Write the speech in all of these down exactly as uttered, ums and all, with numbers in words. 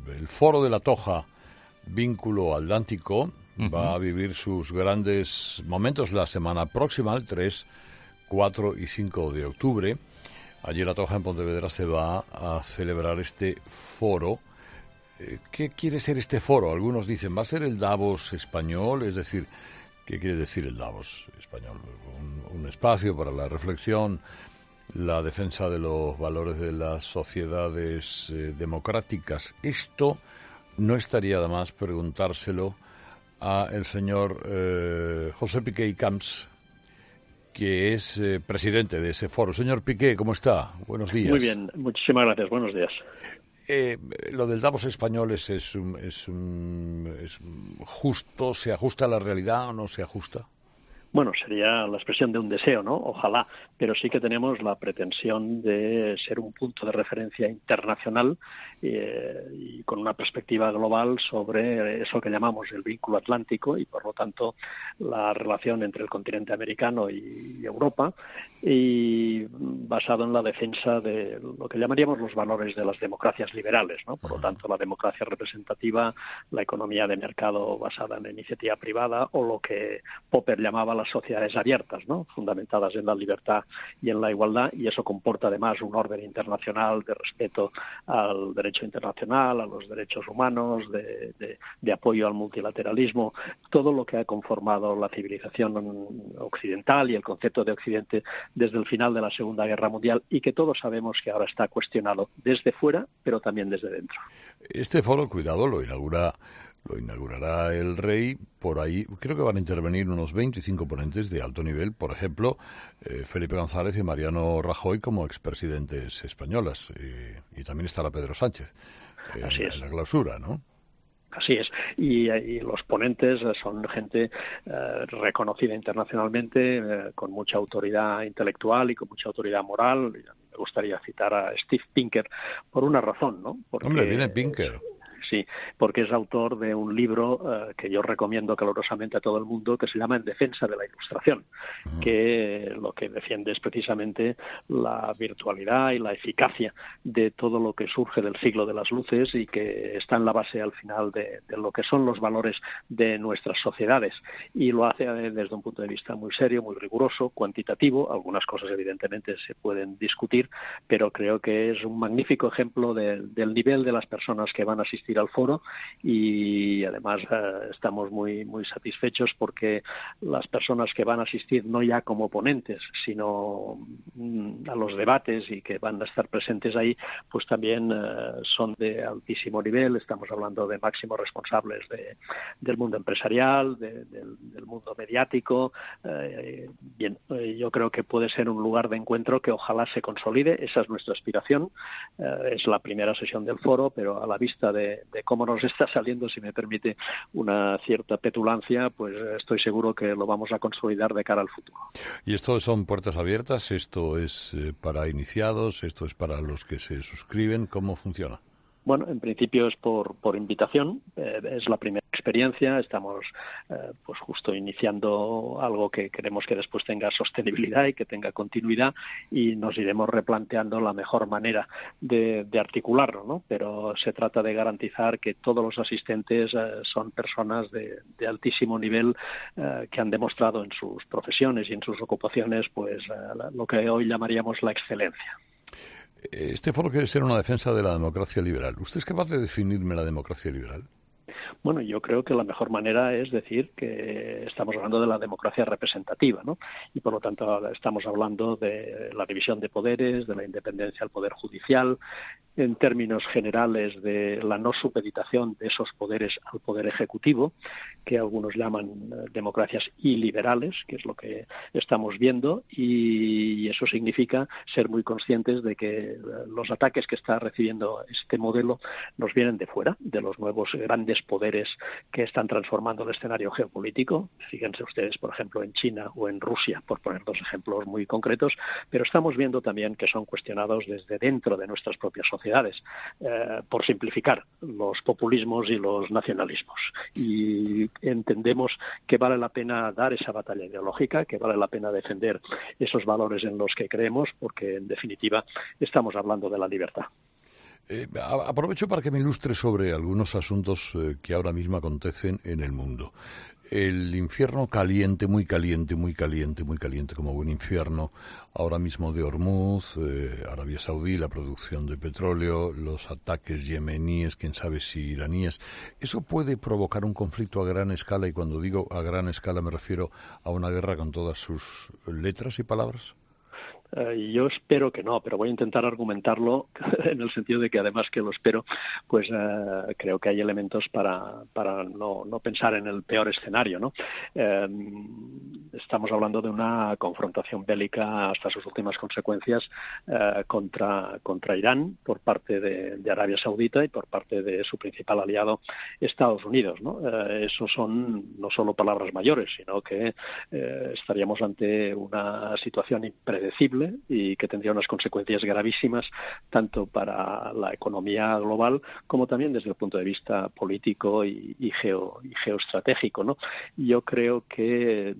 el Foro de la Toja, vínculo atlántico, uh-huh. va a vivir sus grandes momentos la semana próxima, el tres, cuatro y cinco de octubre. Allí en La Toja, en Pontevedra, se va a celebrar este foro. ¿Qué quiere ser este foro? Algunos dicen, ¿va a ser el Davos español? Es decir, ¿qué quiere decir el Davos español? Un, un espacio para la reflexión, la defensa de los valores de las sociedades eh, democráticas. Esto no estaría de más preguntárselo a el señor eh, José Piqué y Camps, que es eh, presidente de ese foro. Señor Piqué, ¿cómo está? Buenos días. Muy bien, muchísimas gracias. Buenos días. Eh, lo del Davos español es, es, un, es, un, es justo, ¿se ajusta a la realidad o no se ajusta? Bueno, sería la expresión de un deseo, ¿no? Ojalá, pero sí que tenemos la pretensión de ser un punto de referencia internacional eh, y con una perspectiva global sobre eso que llamamos el vínculo atlántico y, por lo tanto, la relación entre el continente americano y Europa, y basado en la defensa de lo que llamaríamos los valores de las democracias liberales, ¿no? Por lo tanto, la democracia representativa, la economía de mercado basada en la iniciativa privada o lo que Popper llamaba las sociedades abiertas, ¿no? Fundamentadas en la libertad y en la igualdad, y eso comporta además un orden internacional de respeto al derecho internacional, a los derechos humanos, de, de, de apoyo al multilateralismo, todo lo que ha conformado la civilización occidental y el concepto de Occidente desde el final de la Segunda Guerra Mundial, y que todos sabemos que ahora está cuestionado desde fuera, pero también desde dentro. Este foro, cuidado, lo inaugura Lo inaugurará el rey. Por ahí creo que van a intervenir unos veinticinco ponentes de alto nivel, por ejemplo, eh, Felipe González y Mariano Rajoy como expresidentes españolas. Eh, y también estará Pedro Sánchez eh, Así es. en la clausura, ¿no? Así es, y, y los ponentes son gente eh, reconocida internacionalmente, eh, con mucha autoridad intelectual y con mucha autoridad moral. Me gustaría citar a Steve Pinker por una razón, ¿no? Porque, Hombre, viene Pinker. Sí, porque es autor de un libro uh, que yo recomiendo calurosamente a todo el mundo, que se llama En defensa de la ilustración, uh-huh. que lo que defiende es precisamente la virtualidad y la eficacia de todo lo que surge del siglo de las luces y que está en la base al final de, de lo que son los valores de nuestras sociedades, y lo hace desde un punto de vista muy serio, muy riguroso, cuantitativo. Algunas cosas evidentemente se pueden discutir, pero creo que es un magnífico ejemplo de, del nivel de las personas que van a asistir al foro, y además eh, estamos muy muy satisfechos porque las personas que van a asistir no ya como ponentes, sino mm, a los debates y que van a estar presentes ahí, pues también eh, son de altísimo nivel. Estamos hablando de máximos responsables de, del mundo empresarial, de, del, del mundo mediático. Eh, bien, eh, yo creo que puede ser un lugar de encuentro que ojalá se consolide. Esa es nuestra aspiración. Eh, es la primera sesión del foro, pero a la vista de de cómo nos está saliendo, si me permite una cierta petulancia, pues estoy seguro que lo vamos a consolidar de cara al futuro. ¿Y esto son puertas abiertas? ¿Esto es eh, para iniciados? ¿Esto es para los que se suscriben? ¿Cómo funciona? Bueno, en principio es por, por invitación, eh, es la primera experiencia, estamos eh, pues justo iniciando algo que queremos que después tenga sostenibilidad y que tenga continuidad, y nos iremos replanteando la mejor manera de, de articularlo, ¿no? Pero se trata de garantizar que todos los asistentes eh, son personas de, de altísimo nivel eh, que han demostrado en sus profesiones y en sus ocupaciones pues eh, lo que hoy llamaríamos la excelencia. Este foro quiere ser una defensa de la democracia liberal. ¿Usted es capaz de definirme la democracia liberal? Bueno, yo creo que la mejor manera es decir que estamos hablando de la democracia representativa, ¿no? Y por lo tanto estamos hablando de la división de poderes, de la independencia del poder judicial, en términos generales de la no supeditación de esos poderes al poder ejecutivo, que algunos llaman democracias iliberales, que es lo que estamos viendo, y eso significa ser muy conscientes de que los ataques que está recibiendo este modelo nos vienen de fuera, de los nuevos grandes poderes que están transformando el escenario geopolítico. Fíjense ustedes, por ejemplo, en China o en Rusia, por poner dos ejemplos muy concretos, pero estamos viendo también que son cuestionados desde dentro de nuestras propias sociedades, eh, por simplificar los populismos y los nacionalismos. Y entendemos que vale la pena dar esa batalla ideológica, que vale la pena defender esos valores en los que creemos, porque en definitiva estamos hablando de la libertad. Eh, aprovecho para que me ilustre sobre algunos asuntos eh, que ahora mismo acontecen en el mundo. El infierno caliente, muy caliente, muy caliente, muy caliente, como buen infierno, ahora mismo de Hormuz, eh, Arabia Saudí, la producción de petróleo, los ataques yemeníes, quién sabe si iraníes. ¿Eso puede provocar un conflicto a gran escala? Y cuando digo a gran escala me refiero a una guerra con todas sus letras y palabras. Uh, yo espero que no, pero voy a intentar argumentarlo en el sentido de que además que lo espero, pues uh, creo que hay elementos para, para no, no pensar en el peor escenario, ¿no? Uh, estamos hablando de una confrontación bélica hasta sus últimas consecuencias uh, contra, contra Irán por parte de, de Arabia Saudita y por parte de su principal aliado Estados Unidos, ¿no? Uh, eso son no solo palabras mayores, sino que uh, estaríamos ante una situación impredecible y que tendría unas consecuencias gravísimas tanto para la economía global como también desde el punto de vista político y, y, geo, y geoestratégico, ¿no? Yo creo que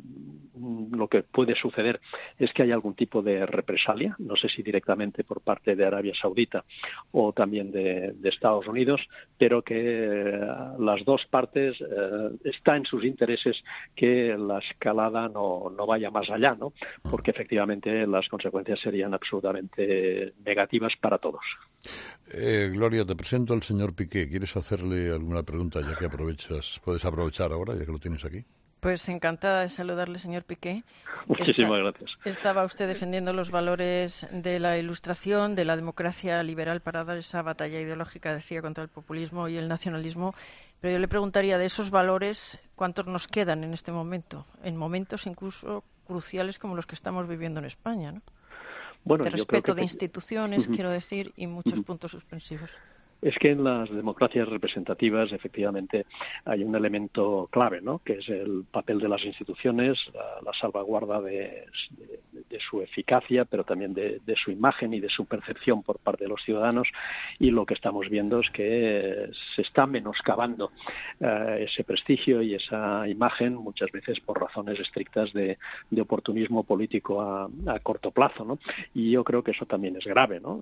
lo que puede suceder es que haya algún tipo de represalia, no sé si directamente por parte de Arabia Saudita o también de, de Estados Unidos, pero que las dos partes eh, está en sus intereses que la escalada no, no vaya más allá, ¿no? Porque efectivamente las consecuencias serían absolutamente negativas para todos. Eh, Gloria, te presento al señor Piqué. ¿Quieres hacerle alguna pregunta ya que aprovechas? ¿Puedes aprovechar ahora ya que lo tienes aquí? Pues encantada de saludarle, señor Piqué. Muchísimas Esta, gracias. Estaba usted defendiendo los valores de la Ilustración, de la democracia liberal para dar esa batalla ideológica, decía, contra el populismo y el nacionalismo. Pero yo le preguntaría, de esos valores, ¿cuántos nos quedan en este momento? En momentos incluso cruciales como los que estamos viviendo en España, ¿no? Bueno, de yo respeto creo que... de instituciones, uh-huh. quiero decir, y muchos uh-huh. puntos suspensivos. Es que en las democracias representativas efectivamente hay un elemento clave, ¿no? Que es el papel de las instituciones, la, la salvaguarda de, de, de su eficacia, pero también de, de su imagen y de su percepción por parte de los ciudadanos. Y lo que estamos viendo es que se está menoscabando uh, ese prestigio y esa imagen muchas veces por razones estrictas de, de oportunismo político a, a corto plazo, ¿no? Y yo creo que eso también es grave, ¿no?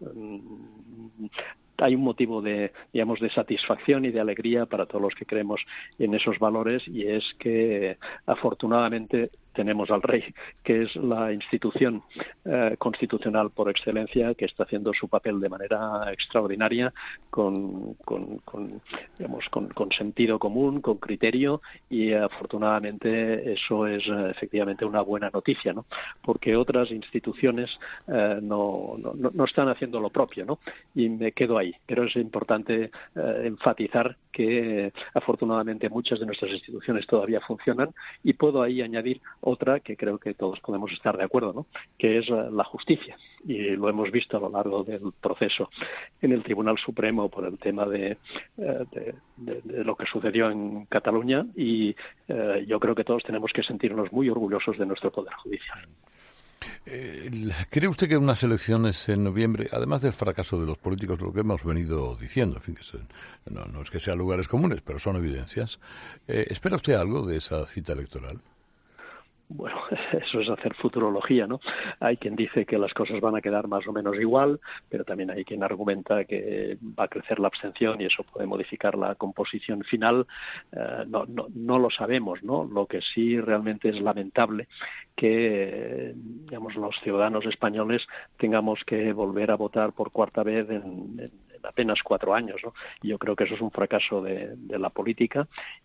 Hay un motivo de, digamos, de satisfacción y de alegría para todos los que creemos en esos valores, y es que afortunadamente tenemos al rey, que es la institución eh, constitucional por excelencia, que está haciendo su papel de manera extraordinaria, con, con, con, digamos, con, con sentido común, con criterio, y afortunadamente eso es eh, efectivamente una buena noticia, ¿no? Porque otras instituciones eh, no, no, no están haciendo lo propio, ¿no? Y me quedo ahí. Pero es importante eh, enfatizar que eh, afortunadamente muchas de nuestras instituciones todavía funcionan, y puedo ahí añadir otra que creo que todos podemos estar de acuerdo, ¿no? Que es uh, la justicia, y lo hemos visto a lo largo del proceso en el Tribunal Supremo por el tema de, uh, de, de, de lo que sucedió en Cataluña, y uh, yo creo que todos tenemos que sentirnos muy orgullosos de nuestro Poder Judicial. Eh, ¿Cree usted que unas elecciones en noviembre, además del fracaso de los políticos, lo que hemos venido diciendo, en fin, que se, no, no es que sean lugares comunes, pero son evidencias, eh, ¿espera usted algo de esa cita electoral? Bueno, eso es hacer futurología, ¿no? Hay quien dice que las cosas van a quedar más o menos igual, pero también hay quien argumenta que va a crecer la abstención y eso puede modificar la composición final. Uh, no, no, no lo sabemos, ¿no? Lo que sí realmente es lamentable que, digamos, los ciudadanos españoles tengamos que volver a votar por cuarta vez en, en apenas cuatro años, ¿no? Yo creo que eso es un fracaso de, de la política,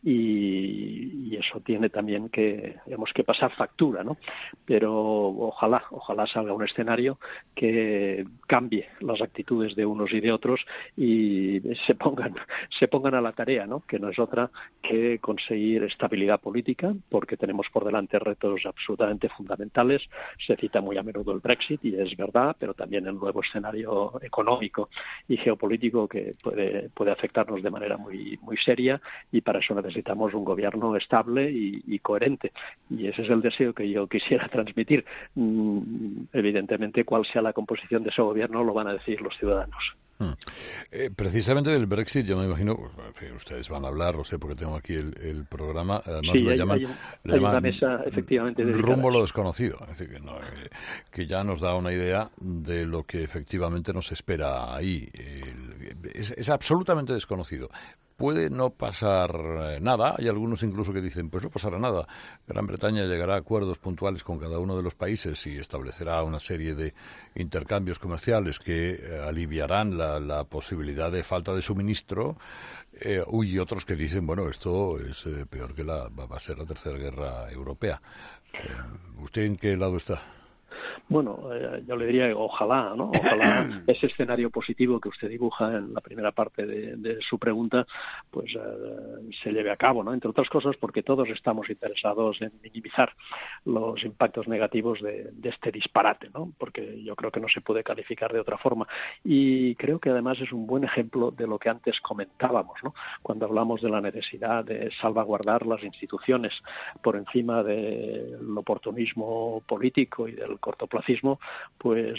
y, y eso tiene también que, digamos, que pasar factura, ¿no? Pero ojalá, ojalá salga un escenario que cambie las actitudes de unos y de otros y se pongan, se pongan a la tarea, ¿no? Que no es otra que conseguir estabilidad política, porque tenemos por delante retos absolutamente fundamentales. Se cita muy a menudo el Brexit, y es verdad, pero también el nuevo escenario económico y geopolítico político que puede, puede afectarnos de manera muy, muy seria, y para eso necesitamos un gobierno estable y, y coherente, y ese es el deseo que yo quisiera transmitir. Mm, evidentemente, cuál sea la composición de ese gobierno lo van a decidir los ciudadanos. Hmm. Eh, precisamente del Brexit, yo me imagino, en fin, ustedes van a hablar, lo sé porque tengo aquí el, el programa, además sí, le hay, llaman, hay, un, le hay llaman una mesa efectivamente rumbo a lo desconocido, es decir, que, no, eh, que ya nos da una idea de lo que efectivamente nos espera ahí. El, es, es absolutamente desconocido. Puede no pasar nada, hay algunos incluso que dicen, pues no pasará nada. Gran Bretaña llegará a acuerdos puntuales con cada uno de los países y establecerá una serie de intercambios comerciales que eh, aliviarán la, la posibilidad de falta de suministro. Eh, y otros que dicen, bueno, esto es eh, peor que la, va a ser la tercera guerra europea. Eh, ¿Usted en qué lado está? Bueno, eh, yo le diría que ojalá, ¿no? Ojalá ese escenario positivo que usted dibuja en la primera parte de, de su pregunta, pues eh, se lleve a cabo, ¿no? Entre otras cosas porque todos estamos interesados en minimizar los impactos negativos de, de este disparate, ¿no? Porque yo creo que no se puede calificar de otra forma. Y creo que además es un buen ejemplo de lo que antes comentábamos, ¿no? Cuando hablamos de la necesidad de salvaguardar las instituciones por encima del oportunismo político y del cortoplacismo, pues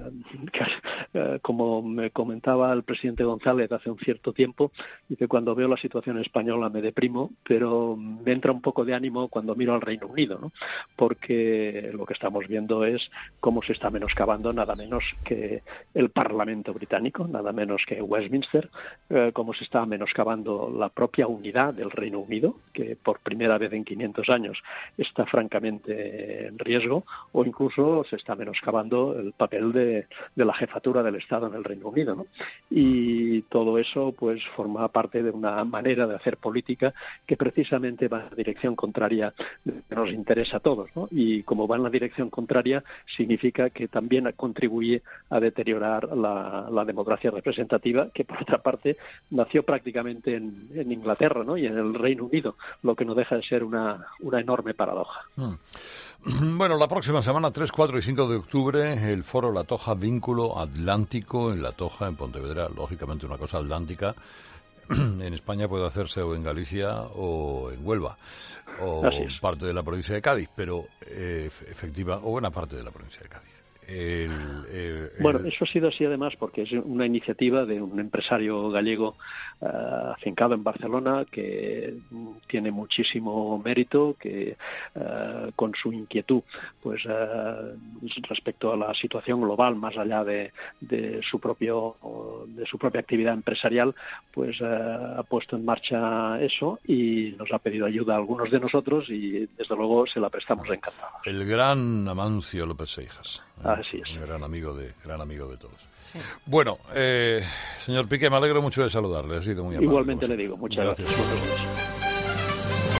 eh, como me comentaba el presidente González hace un cierto tiempo, dice, cuando veo la situación española me deprimo, pero me entra un poco de ánimo cuando miro al Reino Unido, ¿no? Porque lo que estamos viendo es cómo se está menoscabando nada menos que el Parlamento británico, nada menos que Westminster, eh, cómo se está menoscabando la propia unidad del Reino Unido, que por primera vez en quinientos años está francamente en riesgo, o incluso se está menoscabando el papel de, de la jefatura del Estado en el Reino Unido, ¿no? Y todo eso pues forma parte de una manera de hacer política que precisamente va en la dirección contraria que nos interesa a todos, ¿no? Y como va en la dirección contraria significa que también contribuye a deteriorar la, la democracia representativa, que por otra parte nació prácticamente en, en Inglaterra, ¿no? Y en el Reino Unido, lo que no deja de ser una, una enorme paradoja. Mm. Bueno, la próxima semana, tres, cuatro y cinco de octubre, el foro La Toja Vínculo Atlántico en La Toja, en Pontevedra, lógicamente una cosa atlántica. En España puede hacerse o en Galicia o en Huelva, o parte de la provincia de Cádiz, pero eh, efectiva, o buena parte de la provincia de Cádiz. El, el, el... Bueno, eso ha sido así además porque es una iniciativa de un empresario gallego uh, afincado en Barcelona que tiene muchísimo mérito, que uh, con su inquietud pues uh, respecto a la situación global más allá de, de su propio de su propia actividad empresarial, pues uh, ha puesto en marcha eso y nos ha pedido ayuda a algunos de nosotros y desde luego se la prestamos encantados. El gran Amancio López Seijas. Así es. Un gran amigo de, gran amigo de todos. Sí. Bueno, eh, señor Piqué, me alegro mucho de saludarle. Ha sido muy amable. Igualmente le digo, muchas gracias. gracias.